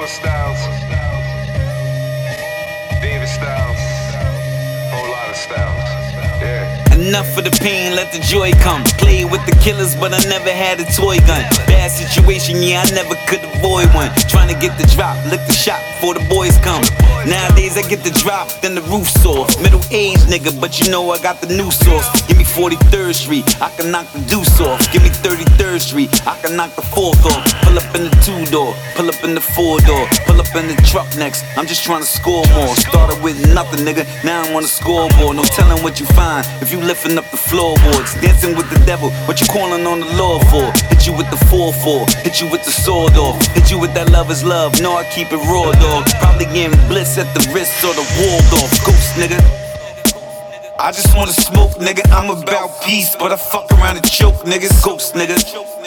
Paula Styles, David Styles, whole lot of Styles. Yeah. Enough of the pain, let the joy come. Played with the killers, but I never had a toy gun. Bad situation, yeah, I never could avoid one. Trying to get the drop, lick the shot before the boys come. Nowadays I get the drop, then the roof's off. Middle-aged nigga, but you know I got the new sauce. Give me 43rd Street, I can knock the deuce off. Give me 33rd Street, I can knock the 4th off. Pull up in the 2-door, pull up in the 4-door, pull up in the truck next. I'm just trying to score more. Started with nothing, nigga, now I'm on the scoreboard. No telling what you find if you lifting up the floorboards. Dancing with the devil, what you calling on the Lord for? Hit you with the 4-4, hit you with the sword off. Hit you with that love is love, no I keep it raw, dog. Probably getting bliss at the wrist or the Waldorf. Ghost, nigga, I just wanna smoke, nigga. I'm about peace, but I fuck around and choke, niggas. Ghost, nigga.